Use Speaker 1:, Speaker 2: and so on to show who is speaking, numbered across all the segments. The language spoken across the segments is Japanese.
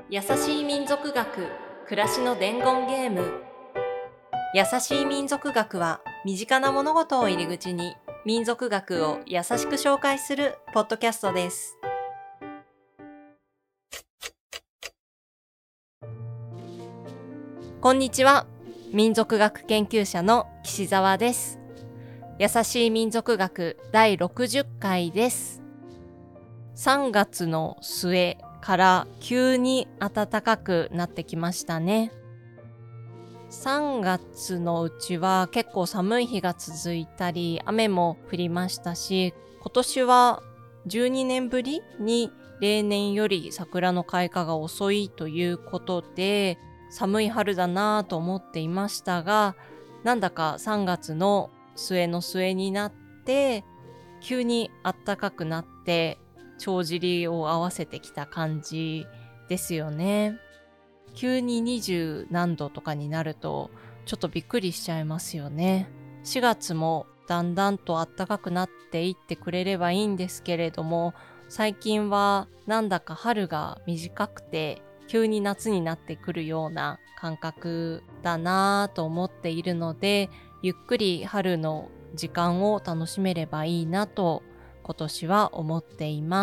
Speaker 1: 優しい民族学、暮らしの伝言ゲーム。優しい民族学は身近な物事を入り口に民族学を優しく紹介するポッドキャストです。こんにちは、民族学研究者の岸澤です。優しい民族学第60回です。3月の末から急に暖かくなってきましたね。3月のうちは結構寒い日が続いたり雨も降りましたし、今年は12年ぶりに例年より桜の開花が遅いということで寒い春だなぁと思っていましたが、なんだか3月の末の末になって急に暖かくなって帳尻を合わせてきた感じですよね。急に20何度とかになるとちょっとびっくりしちゃいますよね。4月もだんだんと暖かくなっていってくれればいいんですけれども、最近はなんだか春が短くて急に夏になってくるような感覚だなぁと思っているので、ゆっくり春の時間を楽しめればいいなと今年は思っています。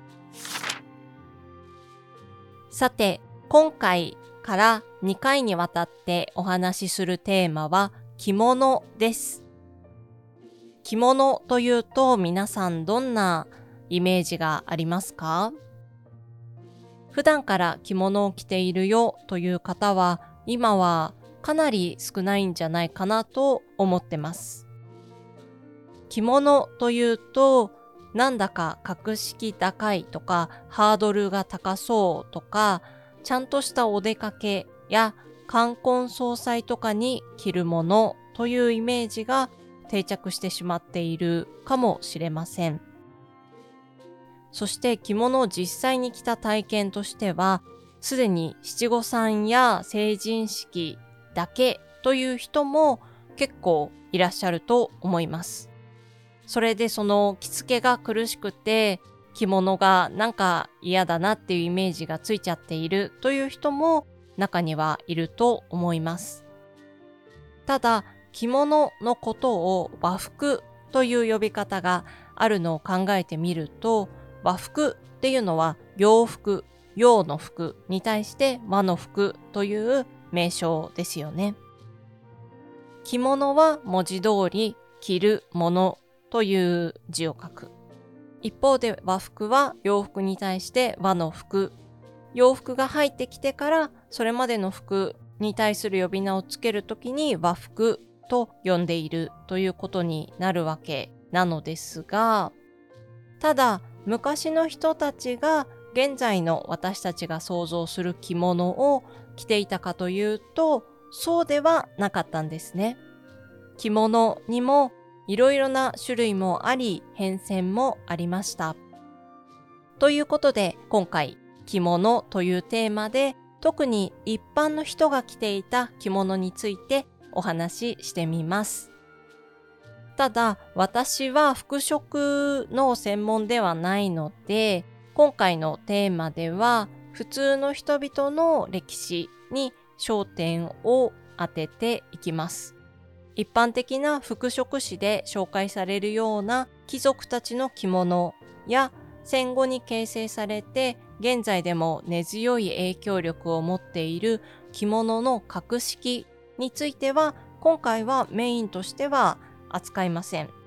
Speaker 1: さて、今回から2回にわたってお話しするテーマは着物です。着物というと皆さんどんなイメージがありますか？普段から着物を着ているよという方は今はかなり少ないんじゃないかなと思ってます。着物というとなんだか格式高いとかハードルが高そうとか、ちゃんとしたお出かけや冠婚葬祭とかに着るものというイメージが定着してしまっているかもしれません。そして着物を実際に着た体験としては、すでに七五三や成人式だけという人も結構いらっしゃると思います。それでその着付けが苦しくて着物がなんか嫌だなっていうイメージがついちゃっているという人も中にはいると思います。ただ着物のことを和服という呼び方があるのを考えてみると、和服っていうのは洋服、洋の服に対して和の服という名称ですよね。着物は文字通り着るものという字を書く。一方で和服は洋服に対して和の服。洋服が入ってきてからそれまでの服に対する呼び名をつけるときに和服と呼んでいるということになるわけなのですが、ただ昔の人たちが現在の私たちが想像する着物を着ていたかというと、そうではなかったんですね。着物にもいろいろな種類もあり、変遷もありました。ということで、今回、着物というテーマで、特に一般の人が着ていた着物についてお話ししてみます。ただ、私は服飾の専門ではないので、今回のテーマでは、普通の人々の歴史に焦点を当てていきます。一般的な服飾誌で紹介されるような貴族たちの着物や戦後に形成されて現在でも根強い影響力を持っている着物の格式については今回はメインとしては扱いません。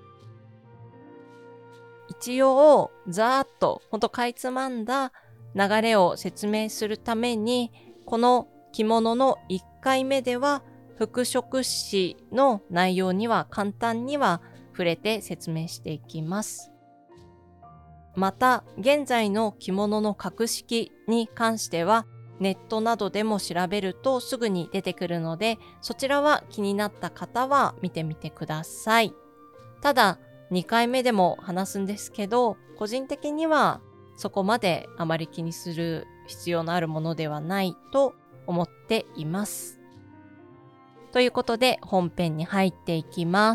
Speaker 1: 一応ざーっとかいつまんだ流れを説明するために、この着物の1回目では服飾誌の内容には簡単には触れて説明していきます。また、現在の着物の格式に関してはネットなどでも調べるとすぐに出てくるので、そちらは気になった方は見てみてください。ただ、2回目でも話すんですけど、個人的にはそこまであまり気にする必要のあるものではないと思っています。ということで本編に入っていきます。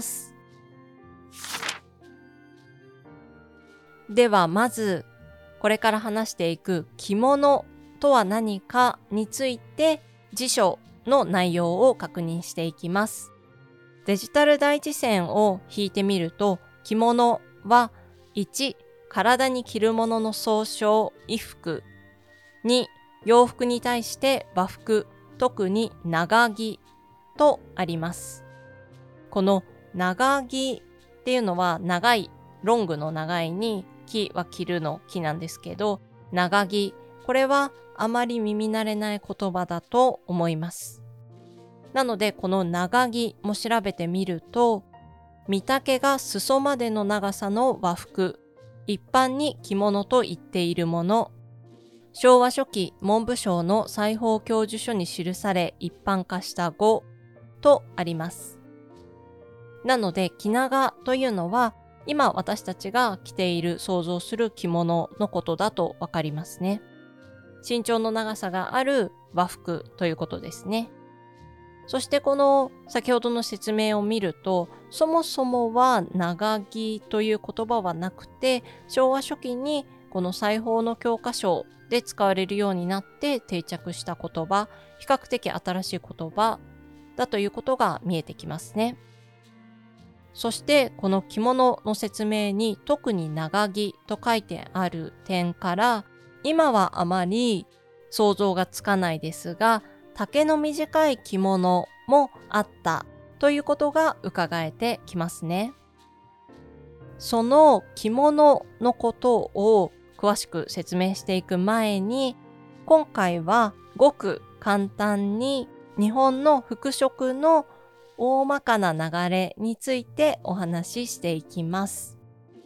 Speaker 1: ではまずこれから話していく着物とは何かについて辞書の内容を確認していきます。デジタル第一線を引いてみると、着物は1、体に着るものの総称、衣服。2、洋服に対して和服、特に長着とあります。この長着っていうのは長い、ロングの長いに着は着るの着なんですけど、長着、これはあまり耳慣れない言葉だと思います。なのでこの長着も調べてみると、身丈が裾までの長さの和服、一般に着物と言っているもの、昭和初期文部省の裁縫教授書に記され一般化した語とあります。なので着長というのは今私たちが着ている想像する着物のことだとわかりますね。身長の長さがある和服ということですね。そしてこの先ほどの説明を見ると、そもそもは長着という言葉はなくて、昭和初期にこの裁縫の教科書で使われるようになって定着した言葉、比較的新しい言葉だということが見えてきますね。そしてこの着物の説明に特に長着と書いてある点から、今はあまり想像がつかないですが、丈の短い着物もあったということが伺えてきますね。その着物のことを詳しく説明していく前に、今回はごく簡単に日本の服飾の大まかな流れについてお話ししていきます。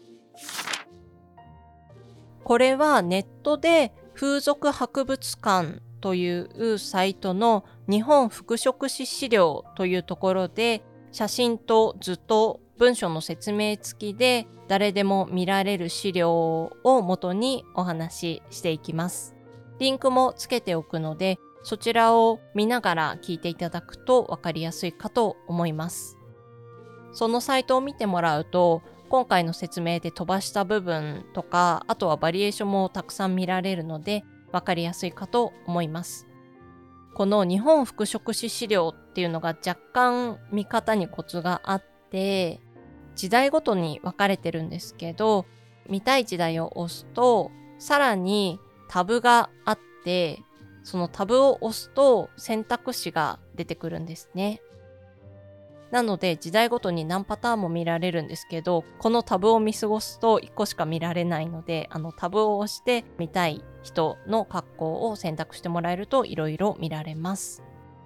Speaker 1: これはネットで風俗博物館というサイトの日本服飾史資料というところで写真と図と文章の説明付きで誰でも見られる資料を元にお話ししていきます。リンクもつけておくのでそちらを見ながら聞いていただくと分かりやすいかと思います。そのサイトを見てもらうと今回の説明で飛ばした部分とか、あとはバリエーションもたくさん見られるので分かりやすいかと思います。この日本服飾史資料っていうのが若干見方にコツがあって、時代ごとに分かれてるんですけど、見たい時代を押すと、さらにタブがあって、そのタブを押すと選択肢が出てくるんですね。なので時代ごとに何パターンも見られるんですけど、このタブを見過ごすと1個しか見られないので、タブを押して見たい人の格好を選択してもらえるといろいろ見られます。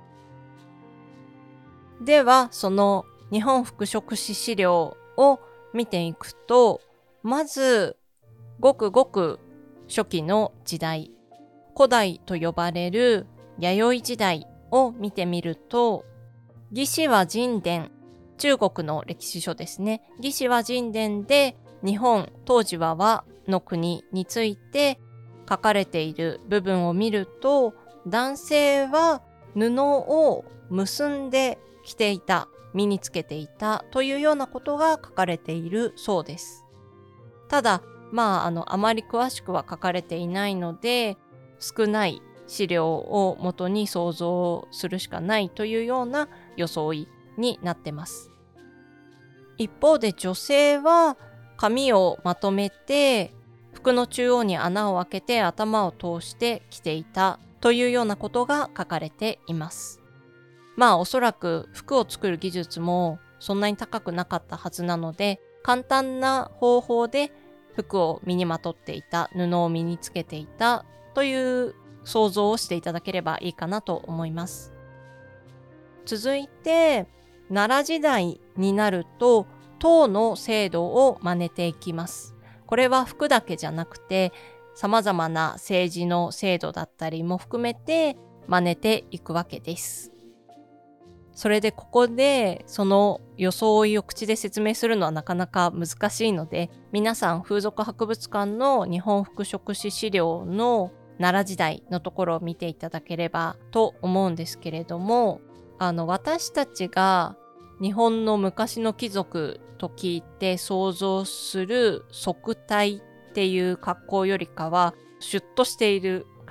Speaker 1: では、その日本服飾史資料を見ていくと、まずごくごく初期の時代、古代と呼ばれる弥生時代を見てみると、魏志倭人伝、中国の歴史書ですね。魏志倭人伝で日本、当時は倭の国について書かれている部分を見ると、男性は布を結んで着ていた、身につけていたというようなことが書かれているそうです。ただ、あまり詳しくは書かれていないので、少ない資料を元に想像するしかないというような装いになってます。一方で女性は髪をまとめて服の中央に穴を開けて頭を通して着ていたというようなことが書かれています。おそらく服を作る技術もそんなに高くなかったはずなので、簡単な方法で服を身にまとっていた、布を身につけていたという想像をしていただければいいかなと思います。続いて、奈良時代になると、唐の制度を真似ていきます。これは服だけじゃなくて、様々な政治の制度だったりも含めて真似ていくわけです。それでここでその装いを口で説明するのはなかなか難しいので、皆さん風俗博物館の日本服飾史資料の奈良時代のところを見ていただければと思うんですけれども、私たちが日本の昔の貴族と聞いて想像する束帯っていう格好よりかはシュッとしている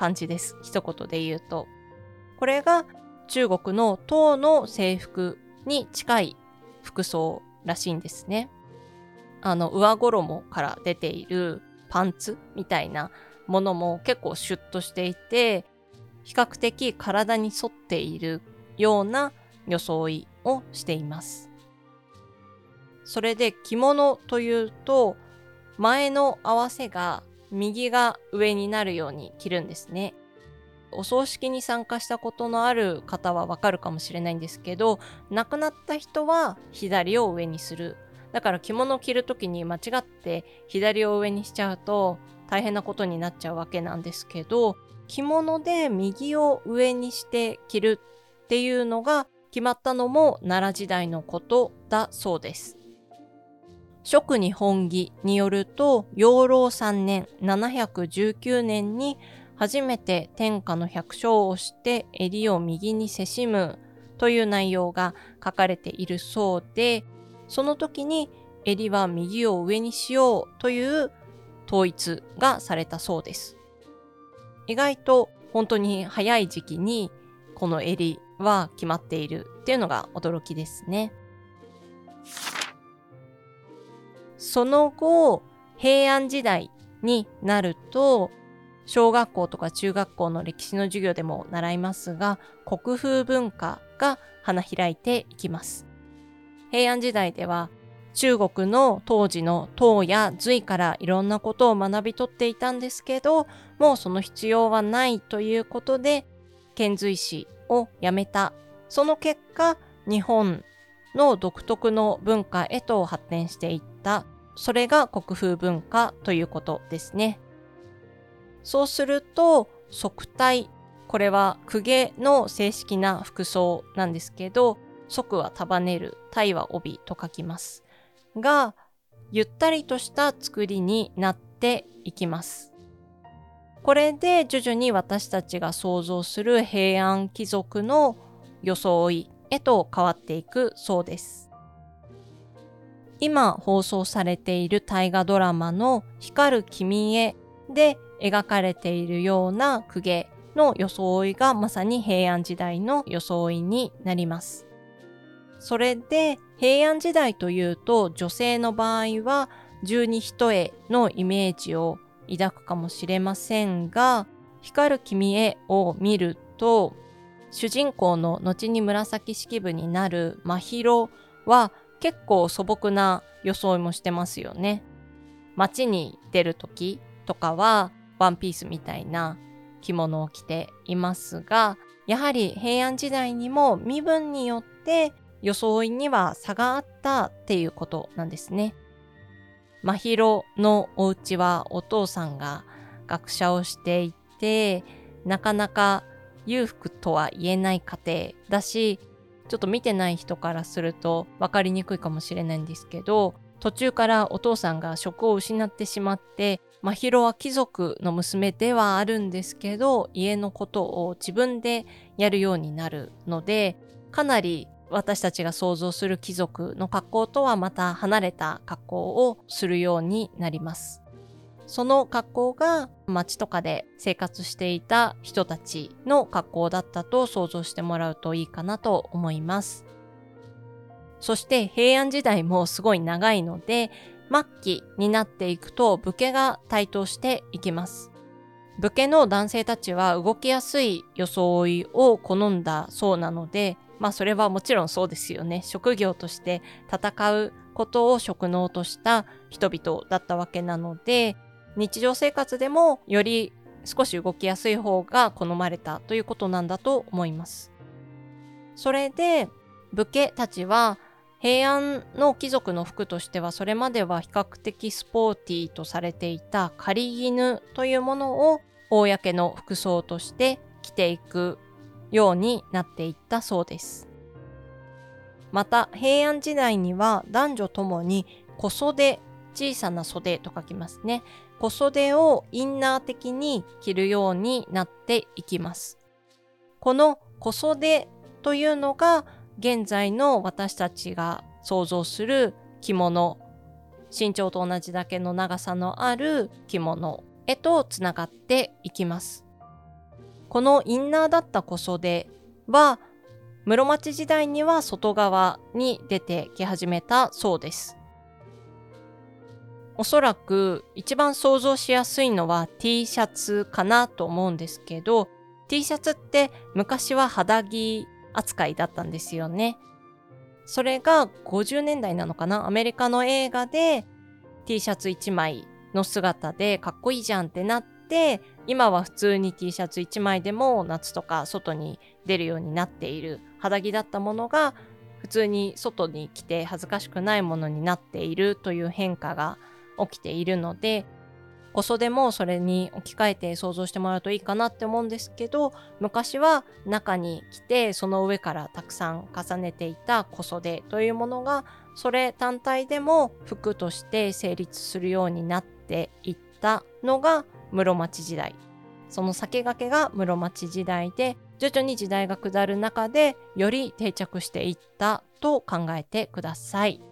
Speaker 1: 感じです。一言で言うと。これが中国の唐の制服に近い服装らしいんですね。上衣から出ているパンツみたいなものも結構シュッとしていて、比較的体に沿っているような装いをしています。それで着物というと、前の合わせが右が上になるように着るんですね。お葬式に参加したことのある方はわかるかもしれないんですけど、亡くなった人は左を上にする。だから着物を着るときに間違って左を上にしちゃうと大変なことになっちゃうわけなんですけど、着物で右を上にして着るっていうのが決まったのも奈良時代のことだそうです。蜀日本紀によると、養老3年719年に初めて天下の百姓をして襟を右にせしむという内容が書かれているそうで、その時に襟は右を上にしようという統一がされたそうです。意外と本当に早い時期にこの襟は決まっているっていうのが驚きですね。その後、平安時代になると、小学校とか中学校の歴史の授業でも習いますが、国風文化が花開いていきます。平安時代では中国の当時の唐や隋からいろんなことを学び取っていたんですけど、もうその必要はないということで、遣隋使をやめた。その結果、日本の独特の文化へと発展していった。それが国風文化ということですね。そうすると、束帯。これは公家の正式な服装なんですけど、束は束ねる、帯は帯と書きます。が、ゆったりとした作りになっていきます。これで徐々に私たちが想像する平安貴族の装いへと変わっていくそうです。今放送されている大河ドラマの光る君へで描かれているような公家の装いがまさに平安時代の装いになります。それで平安時代というと女性の場合は十二一重のイメージを抱くかもしれませんが、光る君へを見ると主人公の後に紫式部になる真宙は結構素朴な装いもしてますよね。街に出るときとかはワンピースみたいな着物を着ていますが、やはり平安時代にも身分によって装いには差があったっていうことなんですね。真宙のお家はお父さんが学者をしていて、なかなか裕福とは言えない家庭だし、ちょっと見てない人からすると分かりにくいかもしれないんですけど、途中からお父さんが職を失ってしまって、真宙は貴族の娘ではあるんですけど、家のことを自分でやるようになるので、かなり私たちが想像する貴族の格好とはまた離れた格好をするようになります。その格好が街とかで生活していた人たちの格好だったと想像してもらうといいかなと思います。そして平安時代もすごい長いので、末期になっていくと武家が台頭していきます。武家の男性たちは動きやすい装いを好んだそうなので、それはもちろんそうですよね。職業として戦うことを職能とした人々だったわけなので、日常生活でもより少し動きやすい方が好まれたということなんだと思います。それで武家たちは平安の貴族の服としてはそれまでは比較的スポーティーとされていた狩衣というものを公の服装として着ていくようになっていったそうです。また平安時代には男女ともに小袖、小さな袖と書きますね。小袖をインナー的に着るようになっていきます。この小袖というのが現在の私たちが想像する着物、身長と同じだけの長さのある着物へとつながっていきます。 このインナーだった小袖は室町時代には外側に出てき始めたそうです。おそらく一番想像しやすいのは T シャツかなと思うんですけど、T シャツって昔は肌着扱いだったんですよね。それが50年代なのかな、アメリカの映画で T シャツ1枚の姿でかっこいいじゃんってなって、今は普通に T シャツ1枚でも夏とか外に出るようになっている肌着だったものが、普通に外に着て恥ずかしくないものになっているという変化が起きているので、小袖もそれに置き換えて想像してもらうといいかなって思うんですけど、昔は中に着てその上からたくさん重ねていた小袖というものが、それ単体でも服として成立するようになっていったのが室町時代。その先駆けが室町時代で、徐々に時代が下る中でより定着していったと考えてください。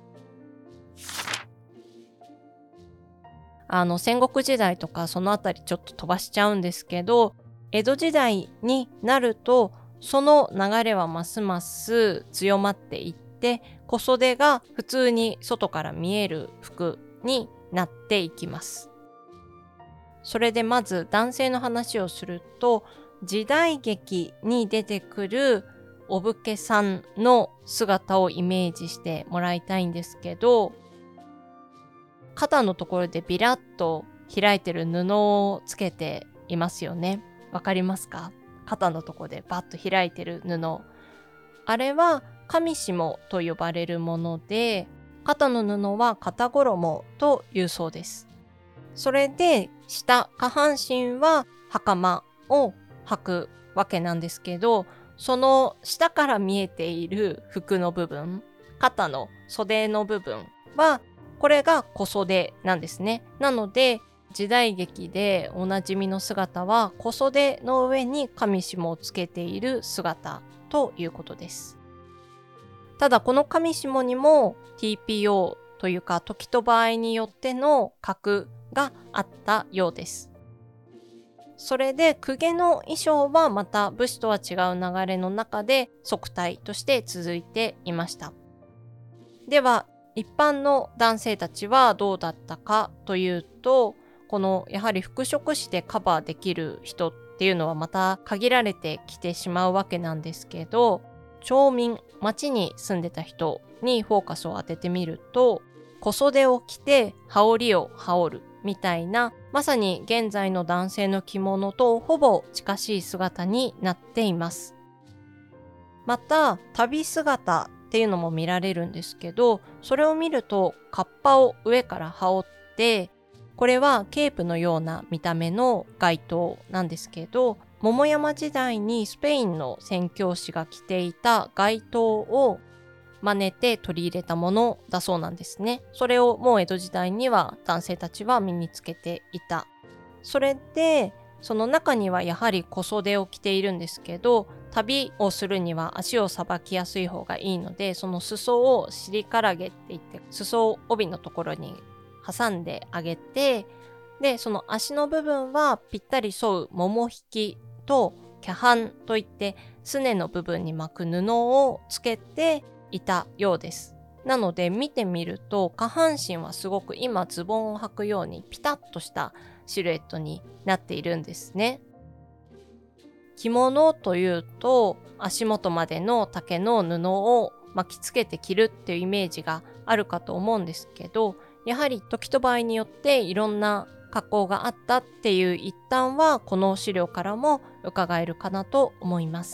Speaker 1: 戦国時代とかそのあたりちょっと飛ばしちゃうんですけど、江戸時代になるとその流れはますます強まっていって、小袖が普通に外から見える服になっていきます。それでまず男性の話をすると、時代劇に出てくるお武家さんの姿をイメージしてもらいたいんですけど、肩のところでビラッと開いてる布をつけていますよね。わかりますか？肩のところでバッと開いてる布。あれは上下と呼ばれるもので、肩の布は肩衣というそうです。それで下半身は袴を履くわけなんですけど、その下から見えている服の部分、肩の袖の部分はこれが小袖なんですね。なので時代劇でおなじみの姿は小袖の上に上下をつけている姿ということです。ただこの上下にも TPO というか時と場合によっての格があったようです。それで公家の衣装はまた武士とは違う流れの中で束帯として続いていました。では一般の男性たちはどうだったかというと、このやはり服飾誌でカバーできる人っていうのはまた限られてきてしまうわけなんですけど、町民、町に住んでた人にフォーカスを当ててみると、小袖を着て羽織を羽織るみたいな、まさに現在の男性の着物とほぼ近しい姿になっています。また旅姿っていうのも見られるんですけど、それを見るとカッパを上から羽織って、これはケープのような見た目の街灯なんですけど、桃山時代にスペインの宣教師が着ていた街灯を真似て取り入れたものだそうなんですね。それをもう江戸時代には男性たちは身につけていた。それでその中にはやはり小袖を着ているんですけど、旅をするには足をさばきやすい方がいいので、その裾を尻からげって言って裾を帯のところに挟んであげて、でその足の部分はぴったり沿う桃引きとキャハンといってすねの部分に巻く布をつけていたようです。なので見てみると下半身はすごく今ズボンを履くようにピタッとしたシルエットになっているんですね。着物というと足元までの丈の布を巻きつけて着るっていうイメージがあるかと思うんですけど、やはり時と場合によっていろんな加工があったっていう一端はこの資料からも伺えるかなと思います。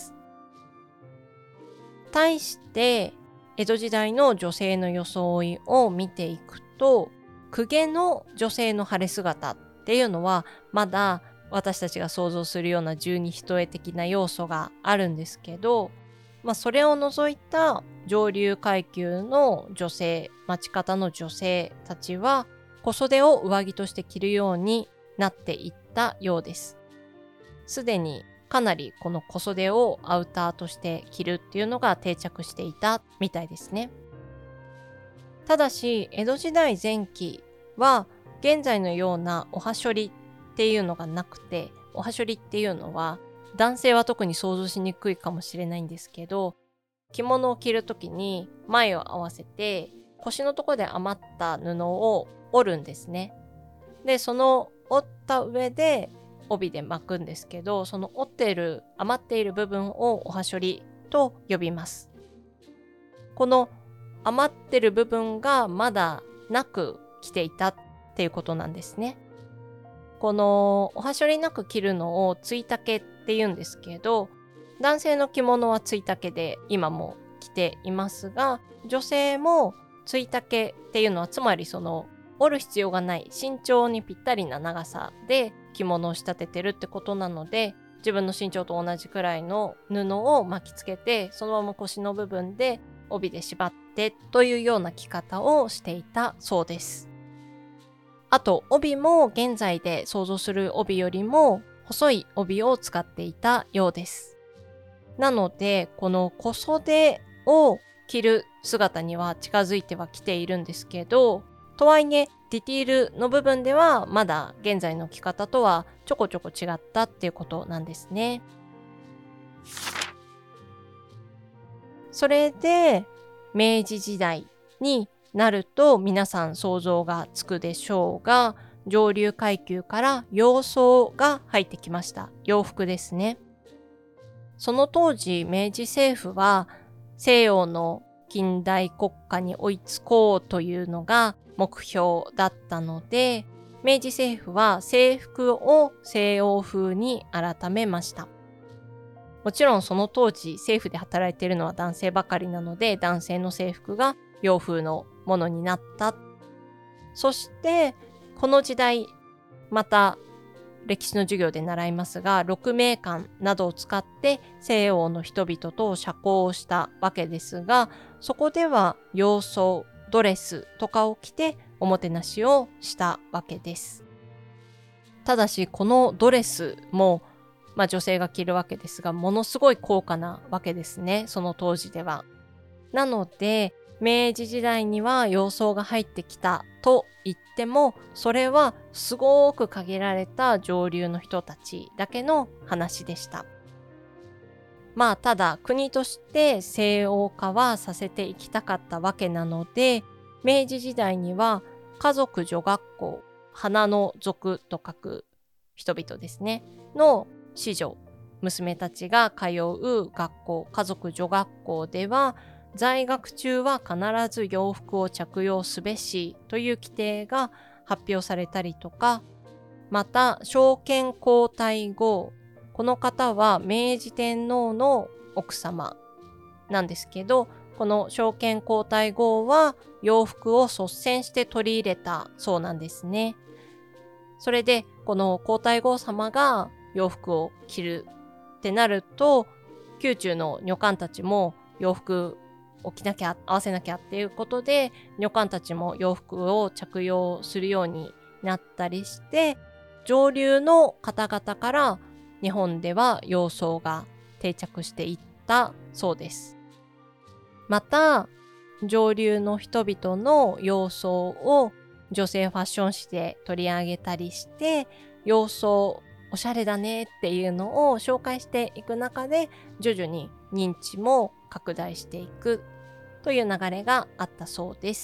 Speaker 1: 対して江戸時代の女性の装いを見ていくと、公家の女性の晴れ姿っていうのはまだ私たちが想像するような十二単的な要素があるんですけど、それを除いた上流階級の女性、町方の女性たちは小袖を上着として着るようになっていったようです。すでにかなりこの小袖をアウターとして着るっていうのが定着していたみたいですね。ただし江戸時代前期は現在のようなおはしょりっていうのがなくて、おはしょりっていうのは男性は特に想像しにくいかもしれないんですけど、着物を着るときに前を合わせて腰のところで余った布を折るんですね。で、その折った上で帯で巻くんですけど、その折っている余っている部分をおはしょりと呼びます。この余ってる部分がまだなく着ていたっていうことなんですね。このおはしょりなく着るのをついたけって言うんですけど、男性の着物はついたけで今も着ていますが、女性もついたけっていうのはつまりその折る必要がない身長にぴったりな長さで着物を仕立ててるってことなので、自分の身長と同じくらいの布を巻きつけて、そのまま腰の部分で帯で縛ってというような着方をしていたそうです。あと帯も現在で想像する帯よりも細い帯を使っていたようです。なのでこの小袖を着る姿には近づいてはきているんですけど、とはいえディティールの部分ではまだ現在の着方とはちょこちょこ違ったっていうことなんですね。それで明治時代になると皆さん想像がつくでしょうが、上流階級から洋装が入ってきました。洋服ですね。その当時明治政府は西洋の近代国家に追いつこうというのが目標だったので、明治政府は制服を西洋風に改めました。もちろんその当時政府で働いているのは男性ばかりなので、男性の制服が洋風のものになった。そしてこの時代、また歴史の授業で習いますが、鹿鳴館などを使って西洋の人々と社交をしたわけですが、そこでは洋装、ドレスとかを着ておもてなしをしたわけです。ただしこのドレスも、女性が着るわけですが、ものすごい高価なわけですね、その当時では。なので明治時代には洋装が入ってきたと言っても、それはすごく限られた上流の人たちだけの話でした。ただ国として西欧化はさせていきたかったわけなので、明治時代には華族女学校、花の族と書く人々ですねの子女、娘たちが通う学校、華族女学校では在学中は必ず洋服を着用すべしという規定が発表されたりとか、また昭憲皇太后、この方は明治天皇の奥様なんですけど、この昭憲皇太后は洋服を率先して取り入れたそうなんですね。それでこの皇太后様が洋服を着るってなると、宮中の女官たちも洋服を着なきゃ、合わせなきゃっていうことで、女官たちも洋服を着用するようになったりして、上流の方々から日本では洋装が定着していったそうです。また上流の人々の洋装を女性ファッション誌で取り上げたりして、洋装おしゃれだねっていうのを紹介していく中で、徐々に認知も拡大していくという流れがあったそうです。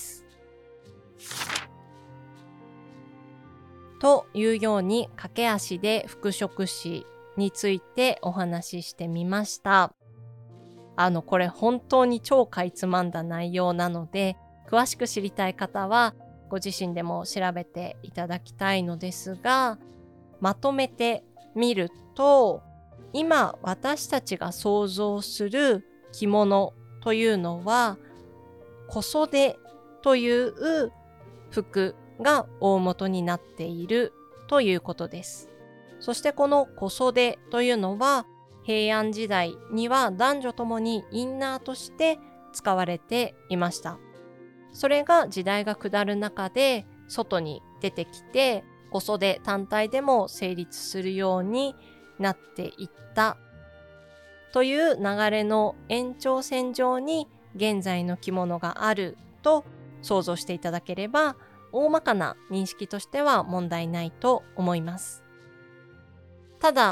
Speaker 1: というように駆け足で服飾史についてお話ししてみました。これ本当に超かいつまんだ内容なので、詳しく知りたい方はご自身でも調べていただきたいのですが、まとめてみると、今私たちが想像する着物というのは小袖という服が大元になっているということです。そしてこの小袖というのは平安時代には男女ともにインナーとして使われていました。それが時代が下る中で外に出てきて、小袖単体でも成立するようになっていったという流れの延長線上に現在の着物があると想像していただければ、大まかな認識としては問題ないと思います。ただ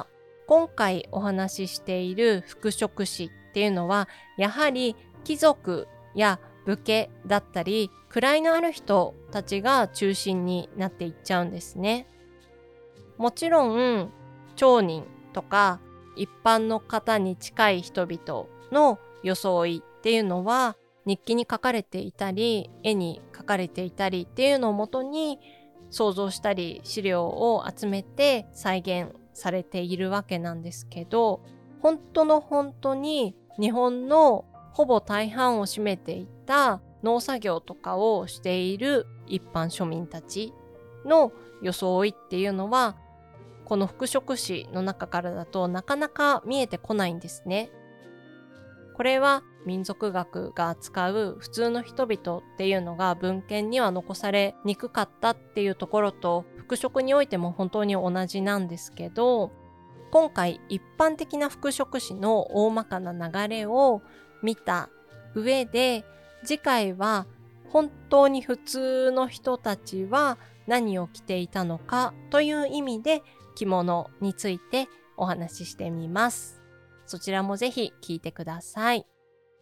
Speaker 1: 今回お話ししている服飾史っていうのは、やはり貴族や武家だったり位のある人たちが中心になっていっちゃうんですね。もちろん町人とか一般の方に近い人々の装いっていうのは日記に書かれていたり絵に書かれていたりっていうのをもとに想像したり資料を集めて再現されているわけなんですけど、本当に日本のほぼ大半を占めていた農作業とかをしている一般庶民たちの装いっていうのはこの服飾史の中からだとなかなか見えてこないんですね。これは民族学が扱う普通の人々っていうのが文献には残されにくかったっていうところと服飾においても本当に同じなんですけど、今回一般的な服飾史の大まかな流れを見た上で、次回は本当に普通の人たちは何を着ていたのかという意味で着物についてお話ししてみます。そちらもぜひ聞いてください。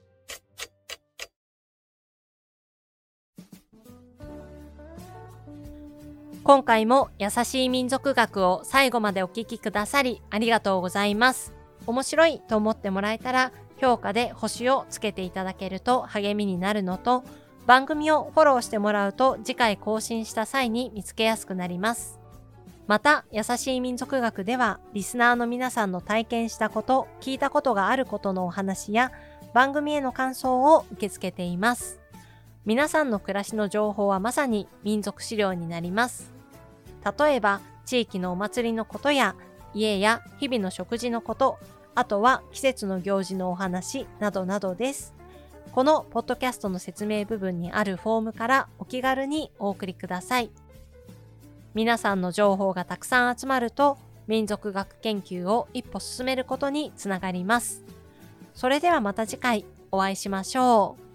Speaker 1: 今回も優しい民族学を最後までお聞きくださりありがとうございます。面白いと思ってもらえたら評価で星をつけていただけると励みになるのと、番組をフォローしてもらうと次回更新した際に見つけやすくなります。また、優しい民族学ではリスナーの皆さんの体験したこと、聞いたことがあることのお話や番組への感想を受け付けています。皆さんの暮らしの情報はまさに民族資料になります。例えば、地域のお祭りのことや家や日々の食事のこと、あとは季節の行事のお話などなどです。このポッドキャストの説明部分にあるフォームからお気軽にお送りください。皆さんの情報がたくさん集まると民族学研究を一歩進めることにつながります。それではまた次回お会いしましょう。